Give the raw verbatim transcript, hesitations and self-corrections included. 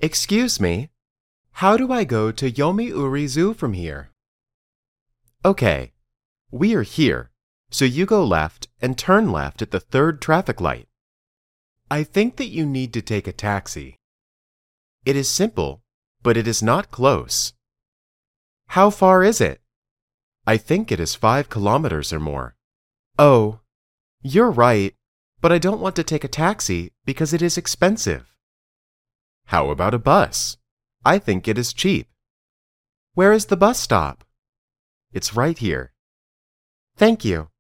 Excuse me, how do I go to Yomiuri Zoo from here? Okay, we are here, so you go left and turn left at the third traffic light. I think that you need to take a taxi. It is simple, but it is not close. How far is it? I think it is five kilometers or more. Oh, you're right, but I don't want to take a taxi because it is expensive. How about a bus? I think it is cheap. Where is the bus stop? It's right here. Thank you.